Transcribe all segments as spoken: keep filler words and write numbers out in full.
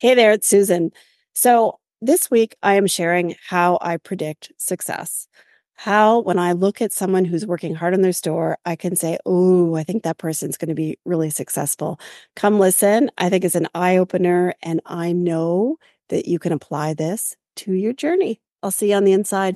Hey there, it's Susan. So this week I am sharing how I predict success. How, when I look at someone who's working hard on their store, I can say, oh, I think that person's going to be really successful. Come listen. I think it's an eye opener, and I know that you can apply this to your journey. I'll see you on the inside.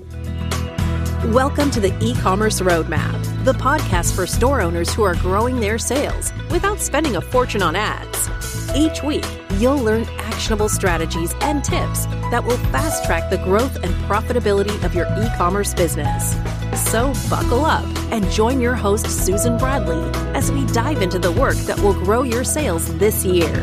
Welcome to the E-Commerce Roadmap, the podcast for store owners who are growing their sales without spending a fortune on ads. Each week, you'll learn actionable strategies and tips that will fast-track the growth and profitability of your e-commerce business. So buckle up and join your host, Susan Bradley, as we dive into the work that will grow your sales this year.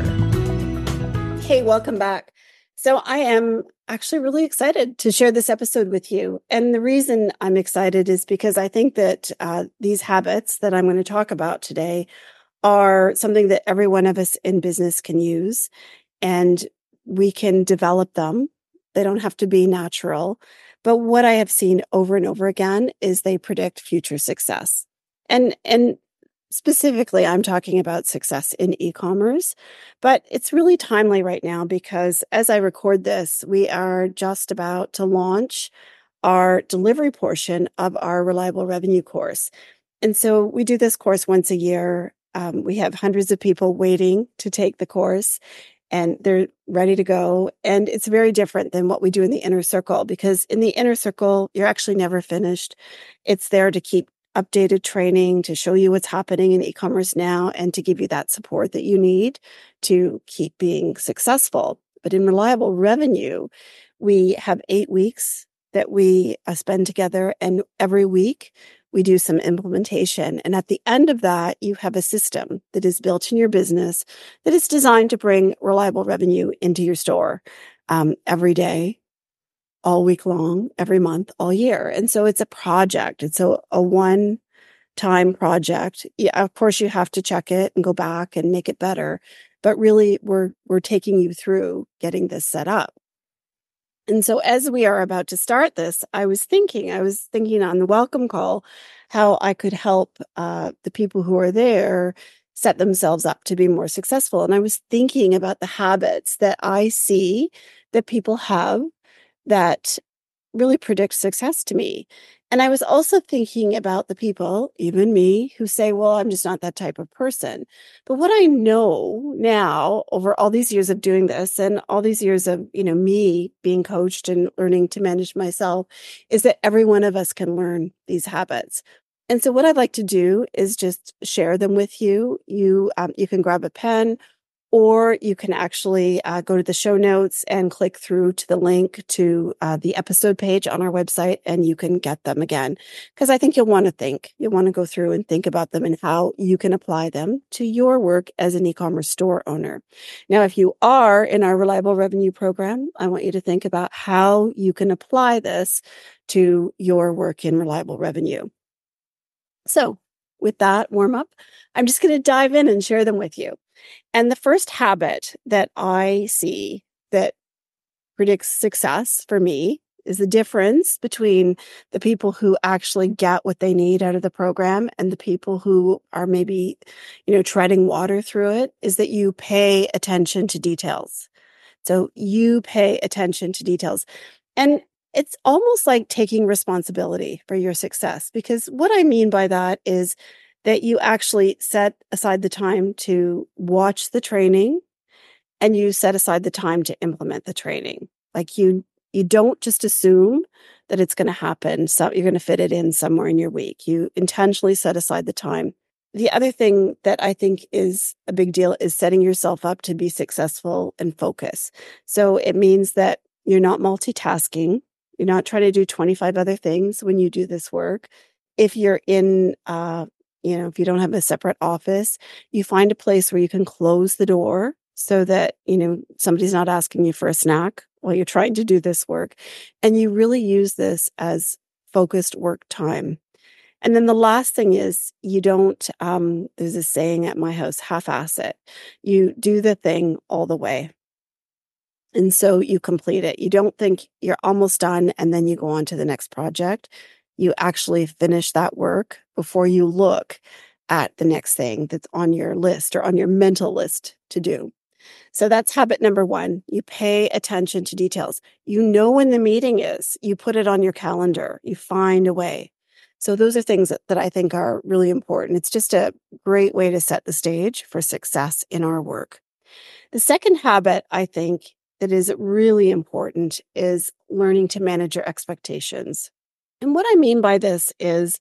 Hey, welcome back. So I am actually really excited to share this episode with you. And the reason I'm excited is because I think that uh, these habits that I'm going to talk about today are something that every one of us in business can use, and we can develop them. They don't have to be natural. But what I have seen over and over again is they predict future success. And, and specifically, I'm talking about success in e-commerce, but it's really timely right now because as I record this, we are just about to launch our delivery portion of our Reliable Revenue course. And so we do this course once a year. Um, we have hundreds of people waiting to take the course, and they're ready to go. And it's very different than what we do in the inner circle, because in the inner circle, you're actually never finished. It's there to keep updated training, to show you what's happening in e-commerce now, and to give you that support that you need to keep being successful. But in Reliable Revenue, we have eight weeks that we uh, spend together, and every week we do some implementation. And at the end of that, you have a system that is built in your business that is designed to bring reliable revenue into your store um, every day, all week long, every month, all year. And so it's a project. It's a, a one-time project. Yeah, of course, you have to check it and go back and make it better. But really, we're we're taking you through getting this set up. And so as we are about to start this, I was thinking, I was thinking on the welcome call, how I could help uh, the people who are there set themselves up to be more successful. And I was thinking about the habits that I see that people have that really predict success to me. And I was also thinking about the people, even me, who say, well, I'm just not that type of person. But what I know now over all these years of doing this and all these years of, you know, me being coached and learning to manage myself is that every one of us can learn these habits. And so what I'd like to do is just share them with you. You, um, you can grab a pen, or you can actually uh, go to the show notes and click through to the link to uh, the episode page on our website, and you can get them again. Because I think you'll want to think, you'll want to go through and think about them and how you can apply them to your work as an e-commerce store owner. Now, if you are in our Reliable Revenue program, I want you to think about how you can apply this to your work in Reliable Revenue. So with that warm up, I'm just going to dive in and share them with you. And the first habit that I see that predicts success for me is the difference between the people who actually get what they need out of the program and the people who are maybe, you know, treading water through it, is that you pay attention to details. So you pay attention to details. And it's almost like taking responsibility for your success, because what I mean by that is that you actually set aside the time to watch the training, and you set aside the time to implement the training. Like you, you don't just assume that it's going to happen. So you're going to fit it in somewhere in your week. You intentionally set aside the time. The other thing that I think is a big deal is setting yourself up to be successful and focus. So it means that you're not multitasking. You're not trying to do twenty-five other things when you do this work. If you're in, uh, you know, if you don't have a separate office, you find a place where you can close the door so that, you know, somebody's not asking you for a snack while you're trying to do this work. And you really use this as focused work time. And then the last thing is you don't, um, there's a saying at my house, half-ass it. You do the thing all the way. And so you complete it. You don't think you're almost done and then you go on to the next project. You actually finish that work before you look at the next thing that's on your list or on your mental list to do. So that's habit number one. You pay attention to details. You know when the meeting is, you put it on your calendar, you find a way. So those are things that, that I think are really important. It's just a great way to set the stage for success in our work. The second habit I think that is really important is learning to manage your expectations. And what I mean by this is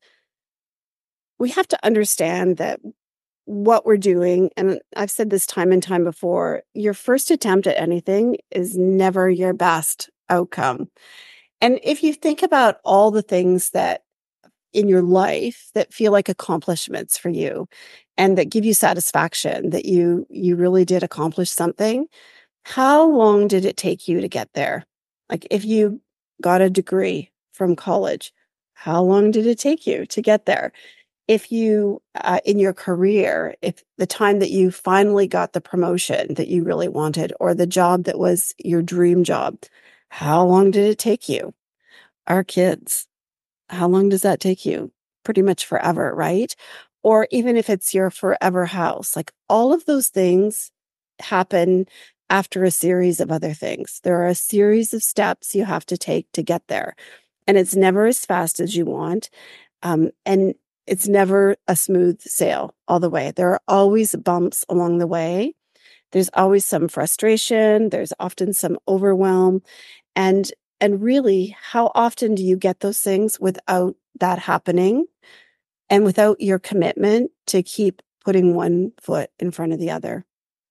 we have to understand that what we're doing, and I've said this time and time before, your first attempt at anything is never your best outcome. And if you think about all the things that in your life that feel like accomplishments for you and that give you satisfaction that you you really did accomplish something, how long did it take you to get there? Like if you got a degree from college, how long did it take you to get there? If you, uh, in your career, if the time that you finally got the promotion that you really wanted or the job that was your dream job, how long did it take you? Our kids, how long does that take you? Pretty much forever, right? Or even if it's your forever house, like all of those things happen after a series of other things. There are a series of steps you have to take to get there. And it's never as fast as you want. Um, and it's never a smooth sail all the way. There are always bumps along the way. There's always some frustration. There's often some overwhelm. And and really, how often do you get those things without that happening and without your commitment to keep putting one foot in front of the other?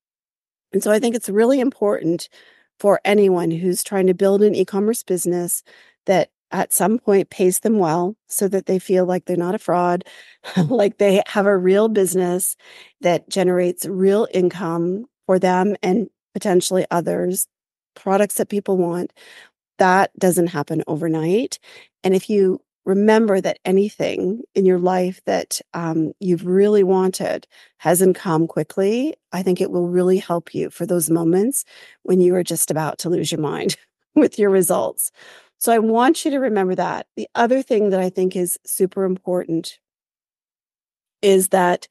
And so I think it's really important for anyone who's trying to build an e-commerce business that at some point pays them well so that they feel like they're not a fraud, like they have a real business that generates real income for them and potentially others, products that people want. That doesn't happen overnight. And if you remember that anything in your life that um, you've really wanted hasn't come quickly, I think it will really help you for those moments when you are just about to lose your mind with your results. So I want you to remember that. The other thing that I think is super important is that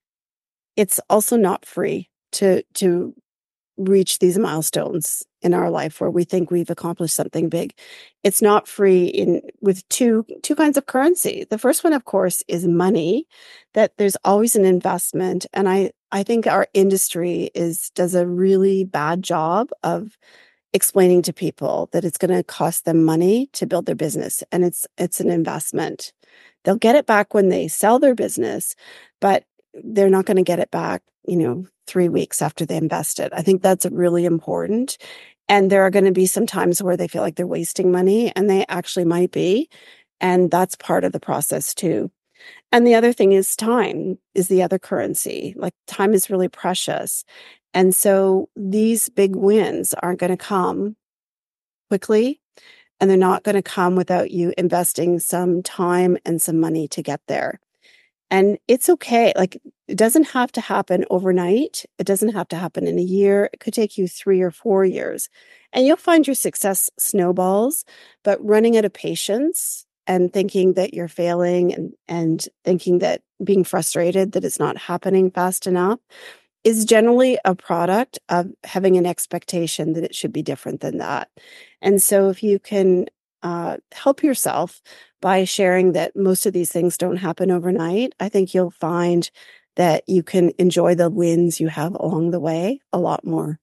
it's also not free to, to reach these milestones in our life where we think we've accomplished something big. It's not free in with two two kinds of currency. The first one, of course, is money, that there's always an investment. And I, I think our industry is does a really bad job of explaining to people that it's going to cost them money to build their business. And it's it's an investment. They'll get it back when they sell their business, but they're not going to get it back, you know, three weeks after they invested. I think that's really important. And there are going to be some times where they feel like they're wasting money, and they actually might be. And that's part of the process too. And the other thing is time is the other currency. Like time is really precious. And so these big wins aren't going to come quickly, and they're not going to come without you investing some time and some money to get there. And it's okay. Like it doesn't have to happen overnight. It doesn't have to happen in a year. It could take you three or four years. And you'll find your success snowballs, but running out of patience and thinking that you're failing and, and thinking that being frustrated that it's not happening fast enough is generally a product of having an expectation that it should be different than that. And so if you can uh, help yourself by sharing that most of these things don't happen overnight, I think you'll find that you can enjoy the wins you have along the way a lot more.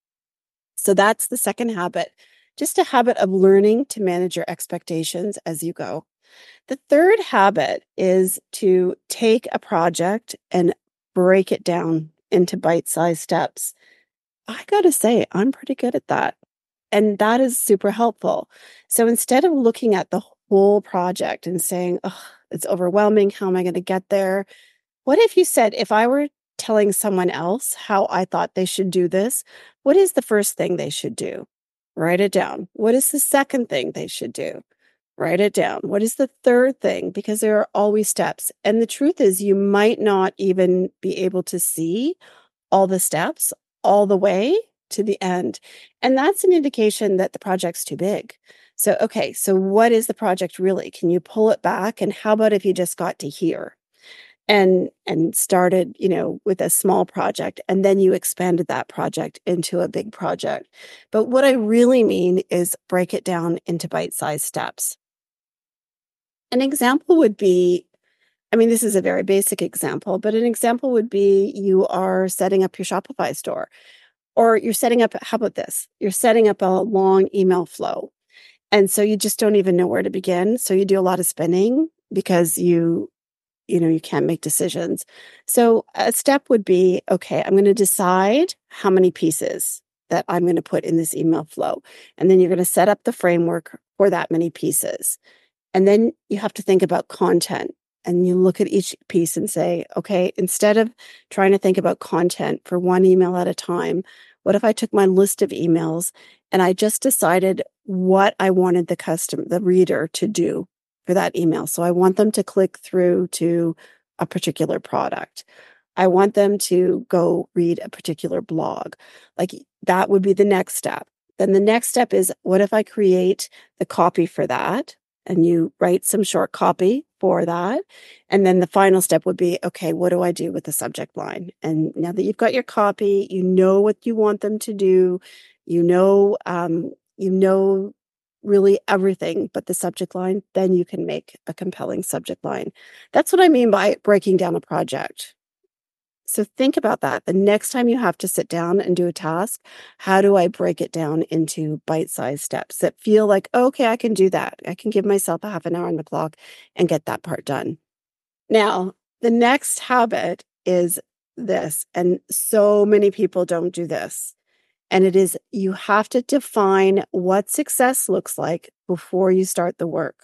So that's the second habit, just a habit of learning to manage your expectations as you go. The third habit is to take a project and break it down into bite-sized steps. I got to say, I'm pretty good at that. And that is super helpful. So instead of looking at the whole project and saying, oh, it's overwhelming, how am I going to get there? What if you said, if I were telling someone else how I thought they should do this, what is the first thing they should do? Write it down. What is the second thing they should do? Write it down. What is the third thing? Because there are always steps. And the truth is, you might not even be able to see all the steps all the way to the end. And that's an indication that the project's too big. So, okay, so what is the project really? Can you pull it back? And how about if you just got to here? and and started, you know, with a small project, and then you expanded that project into a big project. But what I really mean is break it down into bite-sized steps. An example would be, I mean, this is a very basic example, but an example would be you are setting up your Shopify store, or you're setting up, how about this? You're setting up a long email flow. And so you just don't even know where to begin. So you do a lot of spinning because you, you know, you can't make decisions. So a step would be, okay, I'm going to decide how many pieces that I'm going to put in this email flow. And then you're going to set up the framework for that many pieces. And then you have to think about content. And you look at each piece and say, okay, instead of trying to think about content for one email at a time, what if I took my list of emails and I just decided what I wanted the customer, the reader, to do for that email? So I want them to click through to a particular product. I want them to go read a particular blog. Like, that would be the next step. Then the next step is, what if I create the copy for that? And you write some short copy for that. And then the final step would be, okay, what do I do with the subject line? And now that you've got your copy, you know what you want them to do. You know, um, you know really everything but the subject line. Then you can make a compelling subject line. That's what I mean by breaking down a project. So think about that. The next time you have to sit down and do a task, how do I break it down into bite-sized steps that feel like, oh, okay, I can do that. I can give myself a half an hour on the clock and get that part done. Now, the next habit is this, and so many people don't do this. And it is, you have to define what success looks like before you start the work.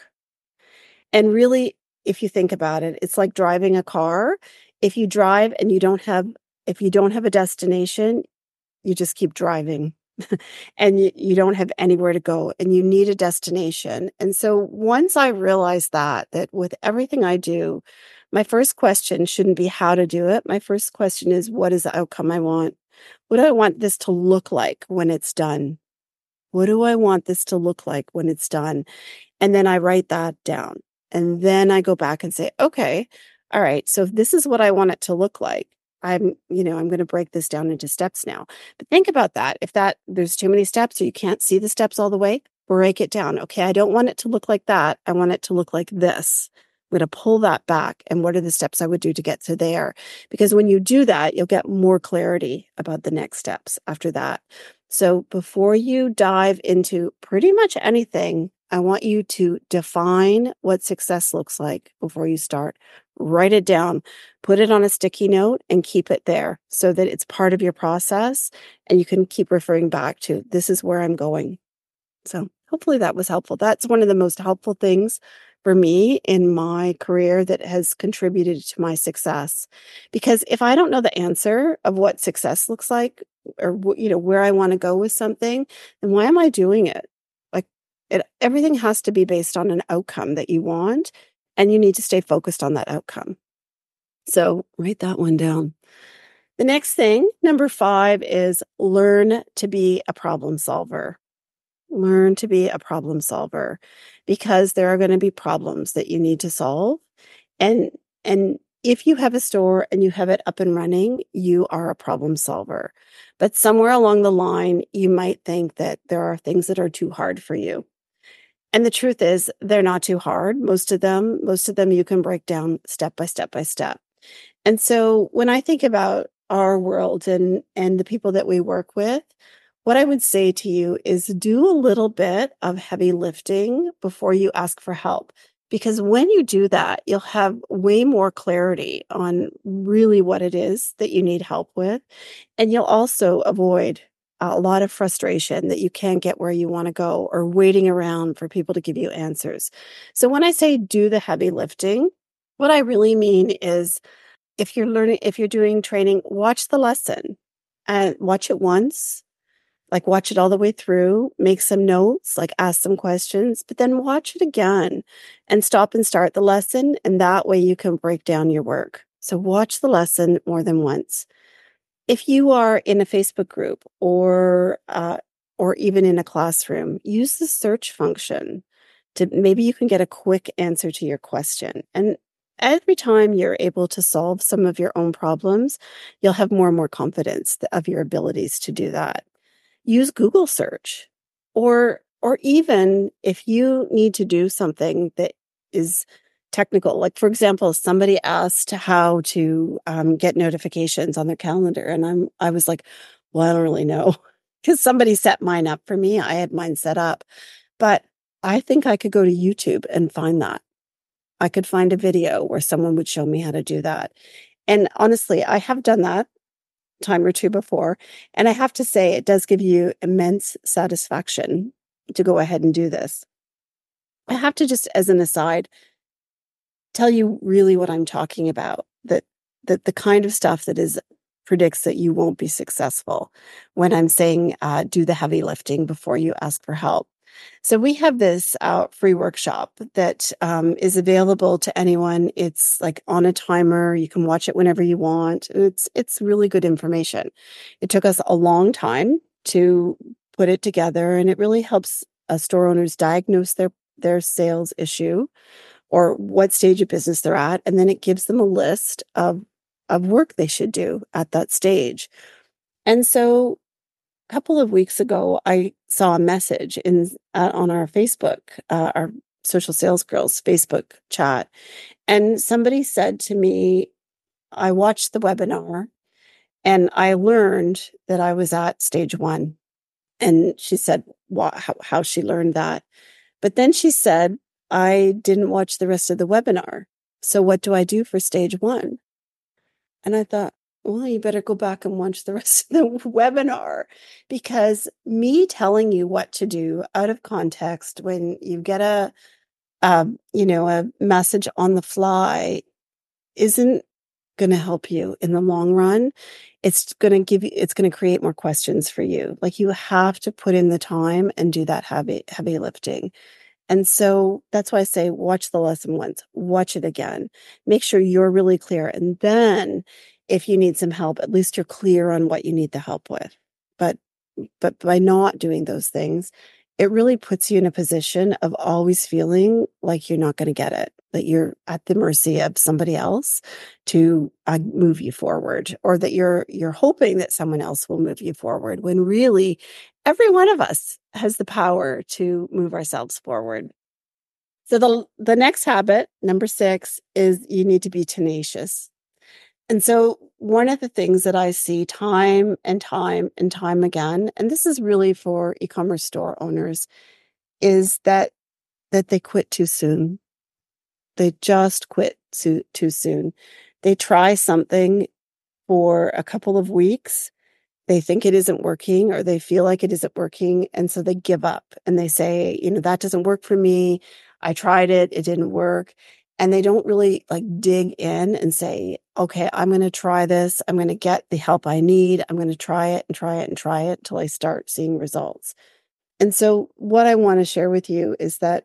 And really, if you think about it, it's like driving a car. If you drive and you don't have, if you don't have a destination, you just keep driving and you, you don't have anywhere to go and you need a destination. And so once I realized that, that with everything I do, my first question shouldn't be how to do it. My first question is, what is the outcome I want? What do I want this to look like when it's done? What do I want this to look like when it's done? And then I write that down. And then I go back and say, okay, all right, so if this is what I want it to look like, I'm, you know, I'm going to break this down into steps now. But think about that. If that there's too many steps or you can't see the steps all the way, break it down. Okay, I don't want it to look like that. I want it to look like this. I'm going to pull that back. And what are the steps I would do to get to there? Because when you do that, you'll get more clarity about the next steps after that. So before you dive into pretty much anything, I want you to define what success looks like before you start. Write it down, put it on a sticky note and keep it there so that it's part of your process and you can keep referring back to, this is where I'm going. So hopefully that was helpful. That's one of the most helpful things for me in my career that has contributed to my success. Because if I don't know the answer of what success looks like, or, you know, where I want to go with something, then why am I doing it? Like, it, everything has to be based on an outcome that you want, and you need to stay focused on that outcome. So write that one down. The next thing, number five, is learn to be a problem solver. Learn to be a problem solver, because there are going to be problems that you need to solve. And, and if you have a store and you have it up and running, you are a problem solver. But somewhere along the line, you might think that there are things that are too hard for you. And the truth is, they're not too hard. Most of them, most of them you can break down step by step by step. And so when I think about our world and, and the people that we work with, what I would say to you is do a little bit of heavy lifting before you ask for help. Because when you do that, you'll have way more clarity on really what it is that you need help with. And you'll also avoid a lot of frustration that you can't get where you want to go, or waiting around for people to give you answers. So when I say do the heavy lifting, what I really mean is, if you're learning, if you're doing training, watch the lesson and watch it once. Like, watch it all the way through, make some notes, like ask some questions, but then watch it again and stop and start the lesson. And that way you can break down your work. So watch the lesson more than once. If you are in a Facebook group or, uh, or even in a classroom, use the search function to, maybe you can get a quick answer to your question. And every time you're able to solve some of your own problems, you'll have more and more confidence of your abilities to do that. Use Google search, or or even if you need to do something that is technical, like for example, somebody asked how to um, get notifications on their calendar, and I'm I was like, well, I don't really know because somebody set mine up for me. I had mine set up, but I think I could go to YouTube and find that. I could find a video where someone would show me how to do that. And honestly, I have done that time or two before. And I have to say, it does give you immense satisfaction to go ahead and do this. I have to just, as an aside, tell you really what I'm talking about, that, that the kind of stuff that is predicts that you won't be successful when I'm saying uh, do the heavy lifting before you ask for help. So we have this uh, free workshop that um, is available to anyone. It's like on a timer. You can watch it whenever you want. It's it's really good information. It took us a long time to put it together, and it really helps uh, store owners diagnose their their sales issue or what stage of business they're at, and then it gives them a list of of work they should do at that stage. And so couple of weeks ago, I saw a message in uh, on our Facebook, uh, our Social Sales Girls Facebook chat, and somebody said to me, "I watched the webinar, and I learned that I was at stage one." And she said, "Wow, how, how she learned that?" But then she said, "I didn't watch the rest of the webinar. So what do I do for stage one?" And I thought, well, you better go back and watch the rest of the webinar, because me telling you what to do out of context when you get a, a you know, a message on the fly isn't going to help you in the long run. It's going to give you, it's going to create more questions for you. Like, you have to put in the time and do that heavy, heavy lifting. And so that's why I say, watch the lesson once, watch it again, make sure you're really clear. And then if you need some help, at least you're clear on what you need the help with. But, but by not doing those things, it really puts you in a position of always feeling like you're not going to get it, that you're at the mercy of somebody else to uh, move you forward, or that you're, you're hoping that someone else will move you forward, when really every one of us has the power to move ourselves forward. So the, the next habit, number six, is you need to be tenacious. And so one of the things that I see time and time and time again, and this is really for e-commerce store owners, is that that they quit too soon. They just quit too, too soon. They try something for a couple of weeks. They think it isn't working, or they feel like it isn't working. And so they give up and they say, you know, that doesn't work for me. I tried it. It didn't work. And they don't really like dig in and say, okay, I'm going to try this. I'm going to get the help I need. I'm going to try it and try it and try it until I start seeing results. And so what I want to share with you is that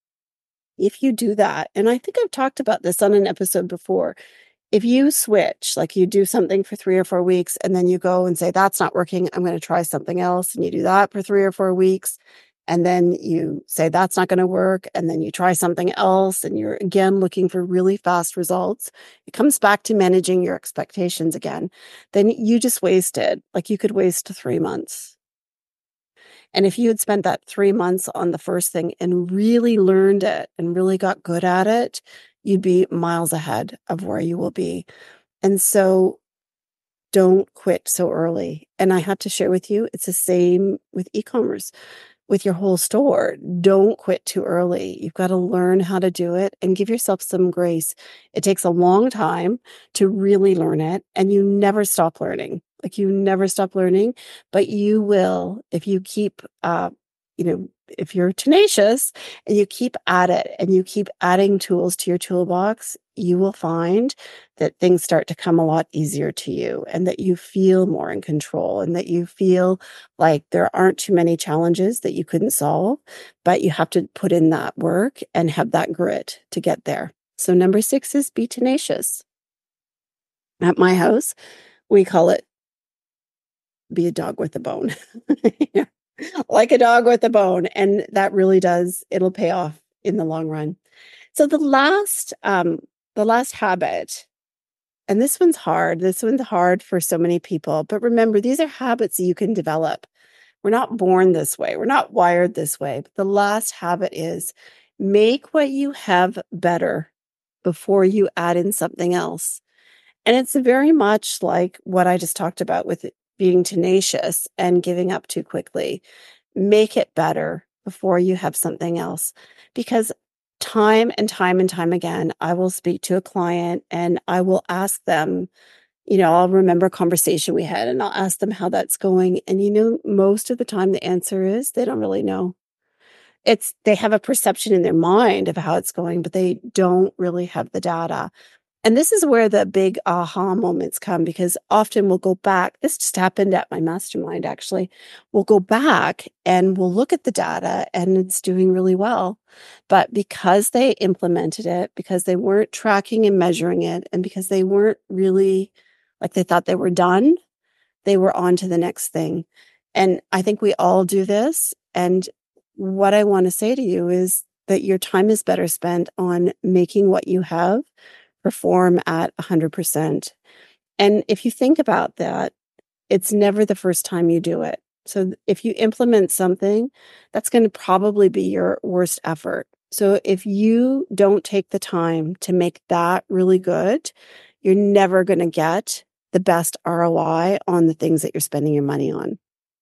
if you do that, and I think I've talked about this on an episode before, if you switch, like you do something for three or four weeks and then you go and say, that's not working, I'm going to try something else. And you do that for three or four weeks. And then you say, that's not going to work. And then you try something else. And you're again looking for really fast results. It comes back to managing your expectations again. Then you just wasted, like you could waste three months. And if you had spent that three months on the first thing and really learned it and really got good at it, you'd be miles ahead of where you will be. And so don't quit so early. And I have to share with you, it's the same with e-commerce, with your whole store. Don't quit too early. You've got to learn how to do it and give yourself some grace. It takes a long time to really learn it, and you never stop learning. Like you never stop learning, but you will if you keep, uh, you know, if you're tenacious and you keep at it and you keep adding tools to your toolbox, you will find that things start to come a lot easier to you, and that you feel more in control, and that you feel like there aren't too many challenges that you couldn't solve, but you have to put in that work and have that grit to get there. So number six is be tenacious. At my house, we call it be a dog with a bone. Yeah. Like a dog with a bone. And that really does, it'll pay off in the long run. So the last, um, the last habit, and this one's hard. This one's hard for so many people. But remember, these are habits that you can develop. We're not born this way. We're not wired this way. But the last habit is make what you have better before you add in something else. And it's very much like what I just talked about with being tenacious and giving up too quickly. Make it better before you have something else. Because time and time and time again, I will speak to a client and I will ask them, you know, I'll remember a conversation we had and I'll ask them how that's going. And, you know, most of the time the answer is they don't really know. It's they have a perception in their mind of how it's going, but they don't really have the data. And this is where the big aha moments come, because often we'll go back. This just happened at my mastermind, actually. We'll go back and we'll look at the data and it's doing really well. But because they implemented it, because they weren't tracking and measuring it, and because they weren't really like they thought they were done, they were on to the next thing. And I think we all do this. And what I want to say to you is that your time is better spent on making what you have perform at one hundred percent. And if you think about that, it's never the first time you do it. So if you implement something, that's going to probably be your worst effort. So if you don't take the time to make that really good, you're never going to get the best R O I on the things that you're spending your money on.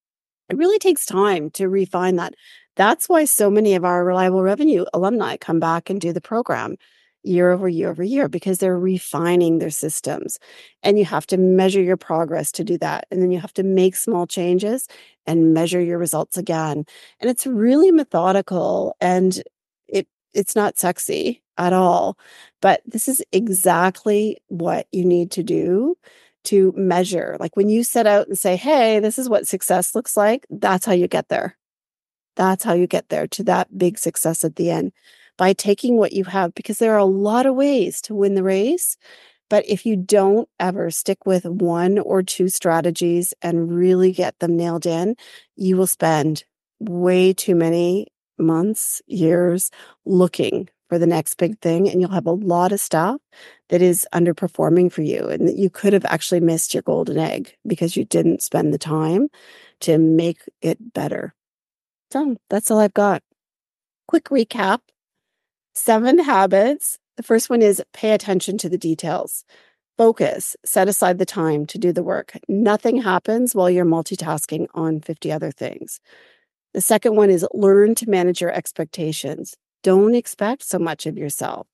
It really takes time to refine that. That's why so many of our Reliable Revenue alumni come back and do the program year over year over year, because they're refining their systems. And you have to measure your progress to do that. And then you have to make small changes and measure your results again. And it's really methodical, and it it's not sexy at all. But this is exactly what you need to do to measure. Like when you set out and say, hey, this is what success looks like, that's how you get there. That's how you get there to that big success at the end, by taking what you have, because there are a lot of ways to win the race. But if you don't ever stick with one or two strategies and really get them nailed in, you will spend way too many months, years looking for the next big thing. And you'll have a lot of stuff that is underperforming for you, and that you could have actually missed your golden egg because you didn't spend the time to make it better. So that's all I've got. Quick recap. Seven habits. The first one is pay attention to the details. Focus. Set aside the time to do the work. Nothing happens while you're multitasking on fifty other things. The second one is learn to manage your expectations. Don't expect so much of yourself.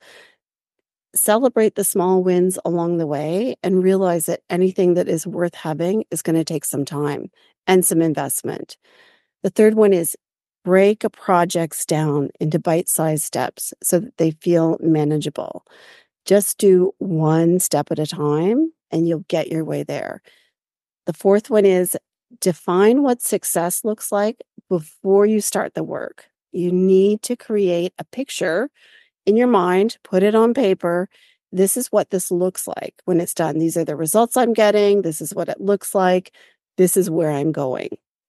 Celebrate the small wins along the way and realize that anything that is worth having is going to take some time and some investment. The third one is break projects down into bite-sized steps so that they feel manageable. Just do one step at a time and you'll get your way there. The fourth one is define what success looks like before you start the work. You need to create a picture in your mind, put it on paper. This is what this looks like when it's done. These are the results I'm getting. This is what it looks like. This is where I'm going.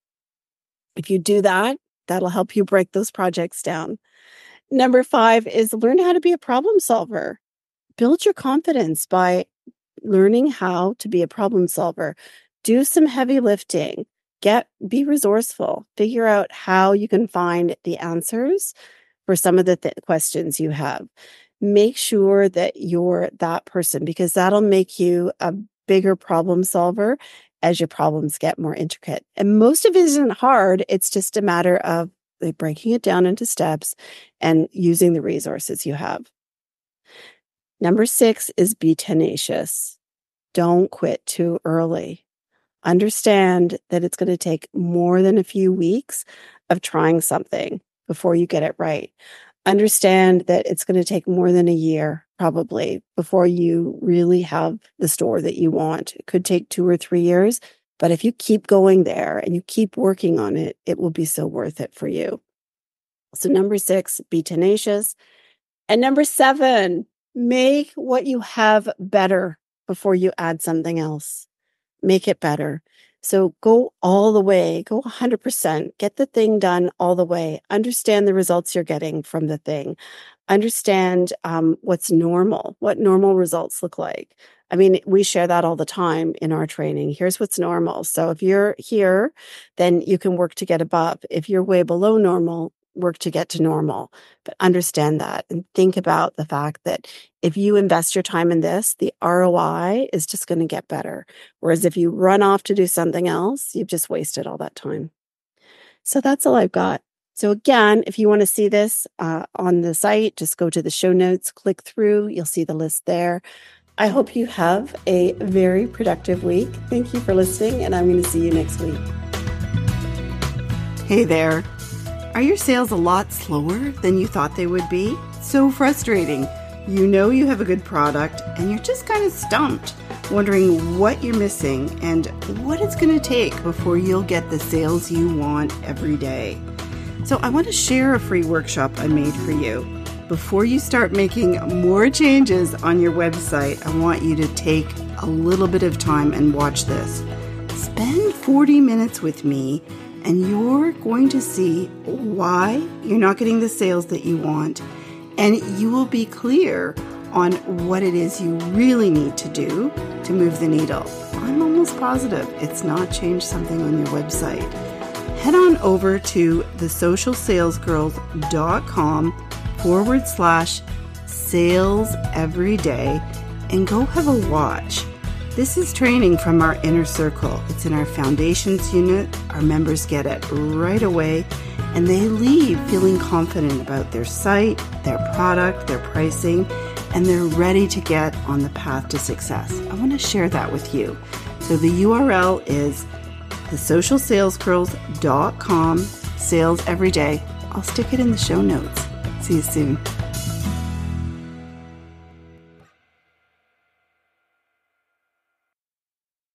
If you do that, that'll help you break those projects down. Number five is learn how to be a problem solver. Build your confidence by learning how to be a problem solver. Do some heavy lifting. Get, be resourceful. Figure out how you can find the answers for some of the th- questions you have. Make sure that you're that person, because that'll make you a bigger problem solver as your problems get more intricate. And most of it isn't hard. It's just a matter of like, breaking it down into steps and using the resources you have. Number six is be tenacious. Don't quit too early. Understand that it's going to take more than a few weeks of trying something before you get it right. Understand that it's going to take more than a year, probably, before you really have the store that you want. It could take two or three years, but if you keep going there and you keep working on it, it will be so worth it for you. So number six, be tenacious. And number seven, make what you have better before you add something else. Make it better. So go all the way, go one hundred percent, get the thing done all the way, understand the results you're getting from the thing, understand um, what's normal, what normal results look like. I mean, we share that all the time in our training. Here's what's normal. So if you're here, then you can work to get above. If you're way below normal, work to get to normal. But understand that and think about the fact that if you invest your time in this, the R O I is just going to get better. Whereas if you run off to do something else, you've just wasted all that time. So that's all I've got. So again, if you want to see this uh, on the site, just go to the show notes, click through, you'll see the list there. I hope you have a very productive week. Thank you for listening, and I'm going to see you next week. Hey there. Are your sales a lot slower than you thought they would be? So frustrating. You know you have a good product, and you're just kind of stumped, wondering what you're missing and what it's going to take before you'll get the sales you want every day. So I want to share a free workshop I made for you. Before you start making more changes on your website, I want you to take a little bit of time and watch this. Spend forty minutes with me, and you're going to see why you're not getting the sales that you want, and you will be clear on what it is you really need to do to move the needle. I'm almost positive it's not changed something on your website. Head on over to thesocialsalesgirls.com forward slash sales every day and go have a watch. This is training from our inner circle. It's in our foundations unit. Our members get it right away, and they leave feeling confident about their site, their product, their pricing, and they're ready to get on the path to success. I want to share that with you. So the U R L is thesocialsalesgirls.com sales every day. I'll stick it in the show notes. See you soon.